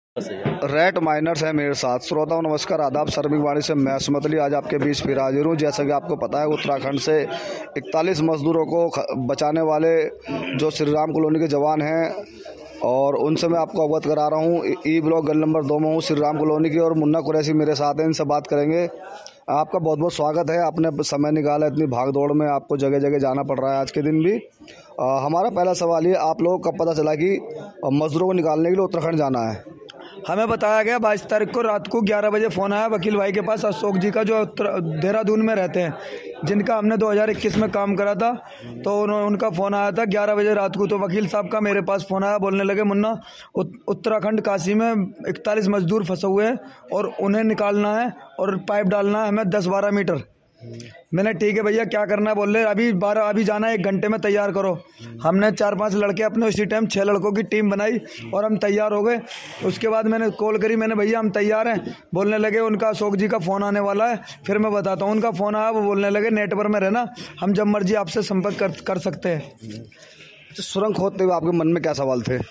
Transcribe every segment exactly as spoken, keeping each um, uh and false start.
Rate miners है मेरे साथ। श्रोताओं नमस्कार, आदाब। श्रमिक वाणी से मैं सुमतली आज आपके बीच फिर हाजिर हूँ। जैसा कि आपको पता है, उत्तराखंड से इकतालीस मजदूरों को बचाने वाले जो श्री राम कॉलोनी के जवान हैं और उनसे मैं आपको अवगत करा रहा हूँ। ई ब्लॉक गली नंबर दो में हूँ, श्री राम कॉलोनी की, और मुन्ना कुरैशी मेरे साथ हैं। इनसे बात करेंगे। आपका बहुत बहुत स्वागत है। आपने समय निकाला, इतनी भाग दौड़ में आपको जगह जगह जाना पड़ रहा है आज के दिन भी। आ, हमारा पहला सवाल ये, आप लोगों को कब पता चला कि मजदूरों को निकालने के लिए उत्तराखंड जाना है? हमें बताया गया बाईस तारीख को रात को ग्यारह बजे फ़ोन आया वकील भाई के पास, अशोक जी का, जो देहरादून में रहते हैं, जिनका हमने दो हज़ार इक्कीस में काम करा था। तो उनका फ़ोन आया था ग्यारह बजे रात को। तो वकील साहब का मेरे पास फ़ोन आया, बोलने लगे, मुन्ना उत्तराखंड काशी में इकतालीस मजदूर फंसे हुए हैं और उन्हें निकालना है और पाइप डालना है हमें दस बारह मीटर। मैंने ठीक है भैया, क्या करना है? बोल रहे अभी बारह अभी जाना है, एक घंटे में तैयार करो। हमने चार पांच लड़के अपने, उसी टाइम छह लड़कों की टीम बनाई और हम तैयार हो गए। उसके बाद मैंने कॉल करी, मैंने भैया हम तैयार हैं। बोलने लगे उनका अशोक जी का फ़ोन आने वाला है, फिर मैं बताता हूँ। उनका फ़ोन आया, वो बोलने लगे नेटवर्क में रहना, हम जब मर्जी आपसे संपर्क कर, कर सकते हैं। सुरंग खोदते हुए आपके मन में क्या सवाल थे,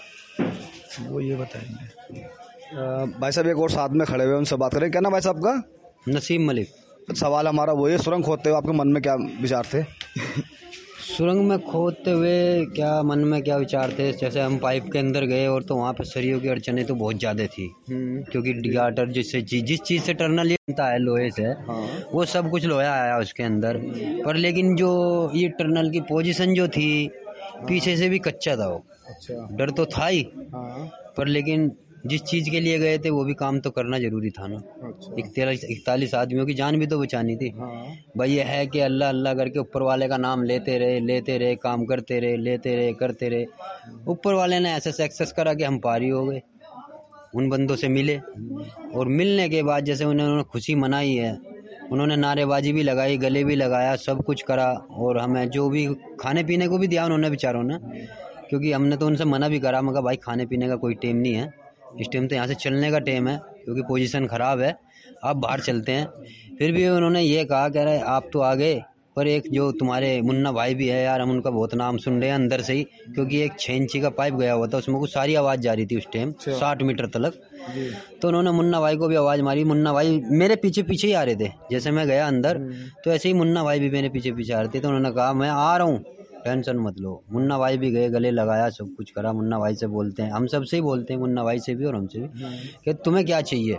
वो ये बताएंगे। भाई साहब एक और साथ में खड़े हुए, उनसे बात करें। क्या ना भाई साहब का? नसीम मलिक। सवाल हमारा वो है, सुरंग खोदते हुए आपके मन में क्या विचार थे? सुरंग में खोदते हुए क्या मन में क्या विचार थे? जैसे हम पाइप के अंदर गए और तो वहाँ पे सरियों की अड़चने तो बहुत ज़्यादा थी, क्योंकि गाटर जिससे जिस चीज़ से टर्नल बनता है लोहे से, वो सब कुछ लोहा आया उसके अंदर। पर लेकिन जो ये टर्नल की पोजीशन जो थी पीछे से भी कच्चा था वो। अच्छा। डर तो था ही, पर लेकिन जिस चीज़ के लिए गए थे वो भी काम तो करना जरूरी था ना। अच्छा। इकतालीस इकतालीस आदमियों की जान भी तो बचानी थी। हाँ। भाई ये है कि अल्लाह अल्लाह करके ऊपर वाले का नाम लेते रहे लेते रहे काम करते रहे लेते रहे करते रहे। ऊपर वाले ने ऐसा सक्सेस करा कि हम पारी हो गए। उन बंदों से मिले और मिलने के बाद जैसे उन्होंने खुशी मनाई है, उन्होंने नारेबाजी भी लगाई, गले भी लगाया, सब कुछ करा। और हमें जो भी खाने पीने को भी दिया उन्होंने बेचारों ने, क्योंकि हमने तो उनसे मना भी करा। मगर भाई खाने पीने का कोई टाइम नहीं है, इस टाइम तो यहाँ से चलने का टाइम है, क्योंकि पोजीशन ख़राब है, आप बाहर चलते हैं। फिर भी उन्होंने ये कहा, कह रहे आप तो आ गए, पर एक जो तुम्हारे मुन्ना भाई भी है यार, हम उनका बहुत नाम सुन रहे हैं अंदर से ही, क्योंकि एक छः इंची का पाइप गया हुआ था, उसमें कुछ सारी आवाज़ जा रही थी उस टाइम, साठ मीटर तलक। तो उन्होंने मुन्ना भाई को भी आवाज़ मारी। मुन्ना भाई मेरे पीछे पीछे ही आ रहे थे, जैसे मैं गया अंदर तो ऐसे ही मुन्ना भाई भी मेरे पीछे पीछे आ रहे थे। तो उन्होंने कहा मैं आ रहा हूँ, टेंशन मत लो। मुन्ना भाई भी गए, गले लगाया, सब कुछ करा। मुन्ना भाई से बोलते हैं, हम सबसे ही बोलते हैं, मुन्ना भाई से भी और हमसे भी, कि तुम्हें क्या चाहिए?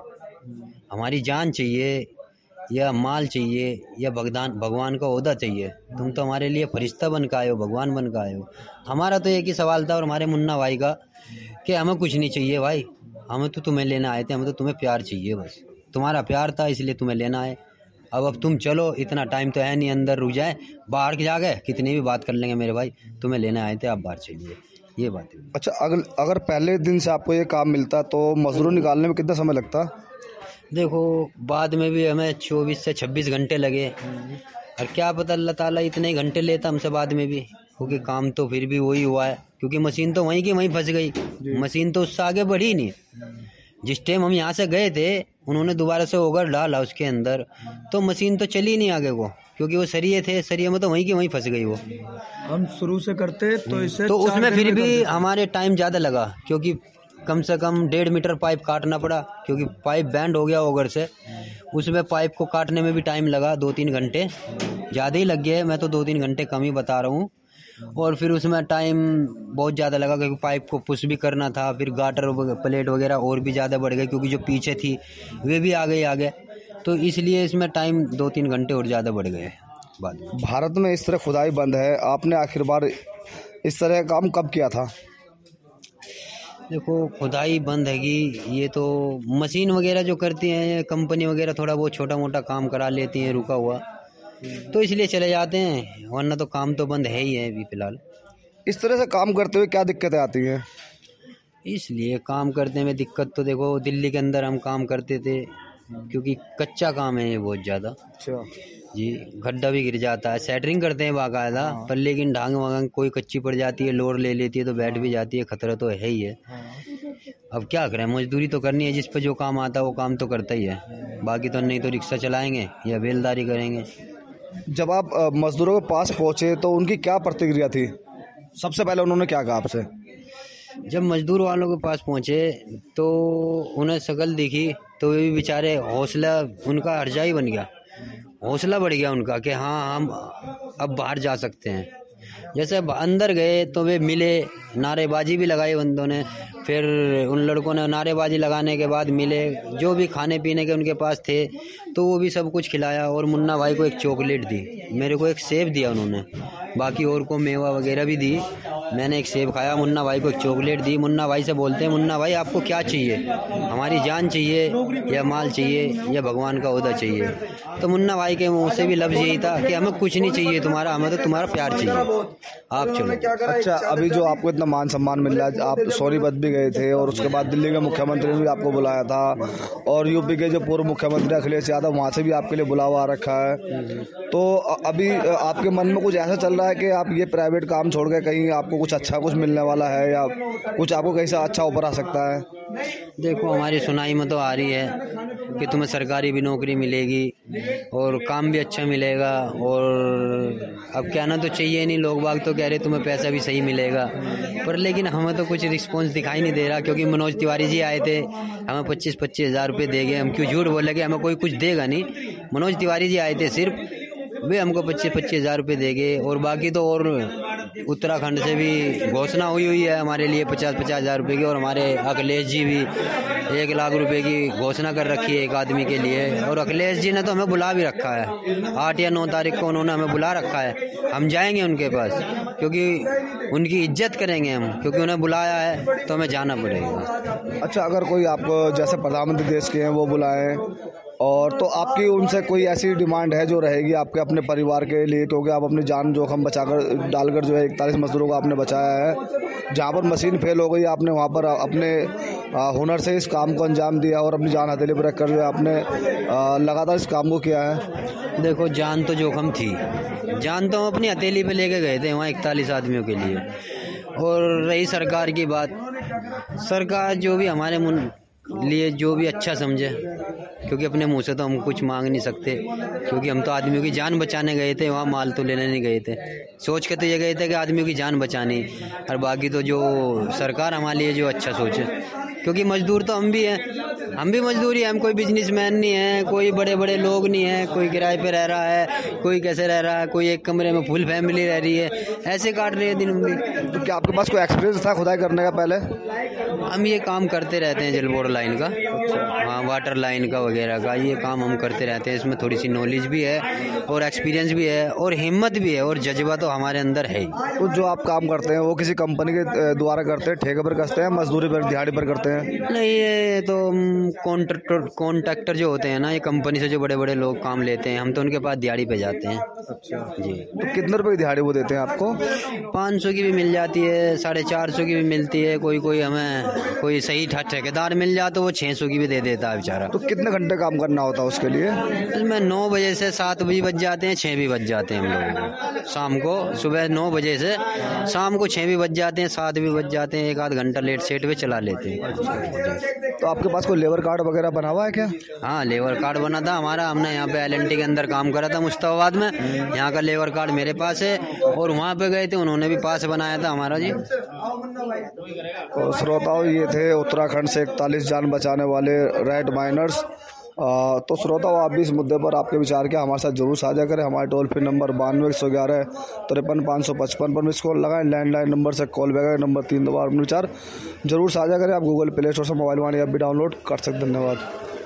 हमारी जान चाहिए या माल चाहिए या भगवान भगवान का ओहदा चाहिए? तुम तो हमारे लिए फरिश्ता बन के आए हो, भगवान बन के आए हो। हमारा तो एक ही सवाल था और हमारे मुन्ना भाई का, कि हमें कुछ नहीं चाहिए भाई, हमें तो तुम्हें लेने आए थे, हमें तो तुम्हें प्यार चाहिए, बस तुम्हारा प्यार था इसलिए तुम्हें लेना है। अब अब तुम चलो, इतना टाइम तो है नहीं, अंदर रुक जाए, बाहर के जाके कितनी भी बात कर लेंगे मेरे भाई, तुम्हें लेने आए थे, आप बाहर चलिए, ये बात है। अच्छा, अगर अगर पहले दिन से आपको ये काम मिलता तो मजदूर निकालने में कितना समय लगता? देखो बाद में भी हमें चौबीस से छब्बीस घंटे लगे, और क्या पता अल्लाह ताला इतने घंटे लेता हमसे बाद में भी, क्योंकि काम तो फिर भी वही हुआ है, क्योंकि मशीन तो वहीं की वहीं फंस गई, मशीन तो उससे आगे बढ़ी नहीं। जिस टाइम हम यहाँ से गए थे उन्होंने दोबारा से ओवर डाला उसके अंदर, तो मशीन तो चली नहीं आगे को, क्योंकि वो सरिये थे, सरिये में तो वहीं की वहीं फंस गई वो। हम शुरू से करते तो इसे तो उसमें फिर भी हमारे टाइम ज़्यादा लगा, क्योंकि कम से कम डेढ़ मीटर पाइप काटना पड़ा, क्योंकि पाइप बैंड हो गया ओवर से। उसमें पाइप को काटने में भी टाइम लगा, दो तीन घंटे ज़्यादा ही लग गए, मैं तो दो तीन घंटे कम ही बता रहा हूँ। और फिर उसमें टाइम बहुत ज़्यादा लगा, क्योंकि पाइप को पुश भी करना था, फिर गाटर प्लेट वगैरह और भी ज़्यादा बढ़ गए, क्योंकि जो पीछे थी वे भी आ गई आगे, तो इसलिए इसमें टाइम दो तीन घंटे और ज़्यादा बढ़ गए बाद में। भारत में इस तरह खुदाई बंद है, आपने आखिर बार इस तरह का काम कब किया था? देखो खुदाई बंद है कि ये तो मशीन वगैरह जो करती हैं, कंपनी वगैरह थोड़ा बहुत छोटा मोटा काम करा लेती हैं रुका हुआ, तो इसलिए चले जाते हैं, वरना तो काम तो बंद है ही है अभी फ़िलहाल। इस तरह से काम करते हुए क्या दिक्कतें आती हैं? इसलिए काम करने में दिक्कत तो देखो, दिल्ली के अंदर हम काम करते थे, क्योंकि कच्चा काम है ये बहुत ज़्यादा। अच्छा जी, गड्ढा भी गिर जाता है, सेटरिंग करते हैं बाकायदा, पर लेकिन ढांग वांग कोई कच्ची पड़ जाती है, लोड ले लेती है तो बैठ भी जाती है, खतरा तो है ही है। अब क्या करें, मजदूरी तो करनी है, जिस पे जो काम आता है वो काम तो करता ही है, बाकी तो नहीं तो रिक्शा चलाएंगे या बेलदारी करेंगे। जब आप मजदूरों के पास पहुंचे तो उनकी क्या प्रतिक्रिया थी? सबसे पहले उन्होंने क्या कहा आपसे? जब मजदूर वालों के पास पहुंचे तो उन्हें शकल दिखी तो वे भी बेचारे हौसला उनका हर्जा ही बन गया, हौसला बढ़ गया उनका कि हाँ हम अब बाहर जा सकते हैं। जैसे अब अंदर गए तो वे मिले, नारेबाजी भी लगाई बंदों ने, फिर उन लड़कों ने नारेबाजी लगाने के बाद मिले, जो भी खाने पीने के उनके पास थे तो वो भी सब कुछ खिलाया। और मुन्ना भाई को एक चॉकलेट दी, मेरे को एक सेब दिया उन्होंने, बाकी और को मेवा वगैरह भी दी, मैंने एक सेब खाया, मुन्ना भाई को एक चॉकलेट दी। मुन्ना भाई से बोलते हैं, मुन्ना भाई आपको क्या चाहिए, हमारी जान चाहिए या माल चाहिए या भगवान का ओहदा चाहिए? तो मुन्ना भाई के मुँह से भी लफ्ज़ यही था कि हमें कुछ नहीं चाहिए तुम्हारा, हमें तो तुम्हारा प्यार चाहिए, आप चलो। अच्छा, अभी जो आपको इतना मान सम्मान मिल रहा है, आप सोनीपत भी गए थे और उसके बाद दिल्ली के मुख्यमंत्री ने भी आपको बुलाया था, और यूपी के जो पूर्व मुख्यमंत्री अखिलेश यादव वहाँ से भी आपके लिए बुलावा आ रखा है। तो अभी आपके मन में कुछ ऐसा चल रहा है कि आप ये प्राइवेट काम छोड़ के कहीं आपको कुछ अच्छा कुछ मिलने वाला है, या कुछ आपको कहीं से अच्छा ऊपर आ सकता है? देखो, हमारी सुनाई में तो आ रही है कि तुम्हें सरकारी भी नौकरी मिलेगी और काम भी अच्छा मिलेगा, और अब कहना तो चाहिए नहीं, लोग बाग तो कह रहे तुम्हें पैसा भी सही मिलेगा, पर लेकिन हमें तो कुछ रिस्पॉन्स दिखाई नहीं दे रहा। क्योंकि मनोज तिवारी जी आए थे, हमें पच्चीस पच्चीस हज़ार रुपये देंगे, हम क्यों झूठ बोले कि हमें कोई कुछ देगा नहीं। मनोज तिवारी जी आए थे सिर्फ, वे हमको पच्चीस पच्चीस हज़ार रुपये देंगे, और बाकी तो और उत्तराखंड से भी घोषणा हुई हुई है हमारे लिए पचास पचास हज़ार रुपये की, और हमारे अखिलेश जी भी एक लाख रुपए की घोषणा कर रखी है एक आदमी के लिए। और अखिलेश जी ने तो हमें बुला भी रखा है, आठ या नौ तारीख को उन्होंने हमें बुला रखा है, हम जाएंगे उनके पास, क्योंकि उनकी इज्जत करेंगे हम, क्योंकि उन्हें बुलाया है तो हमें जाना पड़ेगा। अच्छा, अगर कोई आपको जैसे प्रधानमंत्री देश के हैं वो बुलाएं, और तो आपकी उनसे कोई ऐसी डिमांड है जो रहेगी आपके अपने परिवार के लिए, क्योंकि आप अपनी जान जोखम बचाकर डालकर जो है इकतालीस मजदूरों को आपने बचाया है। जहाँ पर मशीन फेल हो गई आपने वहाँ पर अपने हुनर से इस काम को अंजाम दिया और अपनी जान हथेली पर रख कर जो है आपने लगातार इस काम को किया है। देखो, जान तो जोखम थी, जान तो हम अपनी हथेली पे लेके गए थे वहाँ इकतालीस आदमियों के लिए। और रही सरकार की बात, सरकार जो भी हमारे लिए जो भी अच्छा समझे, क्योंकि अपने मुंह से तो हम कुछ मांग नहीं सकते, क्योंकि हम तो आदमियों की जान बचाने गए थे, वहाँ माल तो लेने नहीं गए थे। सोच के तो ये गए थे कि आदमियों की जान बचानी, और बाकी तो जो सरकार हमारे लिए जो अच्छा सोचे, क्योंकि मजदूर तो हम भी हैं, हम भी मजदूरी है, हम कोई बिजनेसमैन नहीं है, कोई बड़े बड़े लोग नहीं है, कोई किराए पे रह रहा है, कोई कैसे रह रहा है, कोई एक कमरे में फुल फैमिली रह रही है, ऐसे काट रहे हैं दिन भी। तो क्या आपके पास कोई एक्सपीरियंस था खुदाई करने का पहले? हम ये काम करते रहते हैं, जलबोर लाइन का, हाँ, वाटर लाइन का वगैरह का, ये काम हम करते रहते हैं। इसमें थोड़ी सी नॉलेज भी है और एक्सपीरियंस भी है और हिम्मत भी है और जज्बा तो हमारे अंदर है ही। तो जो आप काम करते हैं वो किसी कंपनी के द्वारा करते हैं, ठेके पर करते हैं, मजदूरी पर, दिहाड़ी पर करते हैं? नहीं, ये तो कॉन्ट्रैक्टर कॉन्ट्रैक्टर जो होते हैं ना, ये कंपनी से जो बड़े बड़े लोग काम लेते हैं, हम तो उनके पास दिहाड़ी पे जाते हैं। अच्छा जी। तो कितने रुपए की दिहाड़ी वो देते हैं आपको? पाँच सौ की भी मिल जाती है, साढ़े चार सौ की भी मिलती है, कोई कोई हमें कोई सही ठेकेदार मिल जाए तो वो छः सौ की भी दे देता है बेचारा। तो कितने घंटे काम करना होता है उसके लिए? इसमें नौ बजे से सात बजे बज जाते हैं, छः भी बज जाते हैं हम लोगों को। शाम को सुबह नौ बजे से शाम को छः भी बज जाते हैं, सात भी बज जाते हैं, एक आध घंटा लेट सेट पे चला लेते हैं। तो आपके पास कोई लेबर कार्ड वगैरह बना हुआ है क्या? हाँ, लेबर कार्ड बना था हमारा, हमने यहाँ पे एल एन टी के अंदर काम करा था मुश्ताबाद में, यहाँ का लेबर कार्ड मेरे पास है, और वहाँ पे गए थे उन्होंने भी पास बनाया था हमारा जी। तो श्रोताओं, ये थे उत्तराखंड से इकतालीस जान बचाने वाले रेड माइनर्स। तो श्रोताओं, आप भी इस मुद्दे पर आपके विचार क्या हमारे साथ जरूर साझा करें। हमारे टोल फ्री नंबर बानवे एक सौ ग्यारह तिरपन पाँच सौ पचपन पर मिस कॉल लगाएं। लैंडलाइन नंबर से कॉल बैक नंबर तीन दो बार विचार जरूर साझा करें। आप गूगल प्ले स्टोर से मोबाइल वाणी ऐप भी डाउनलोड कर सकते हैं। धन्यवाद।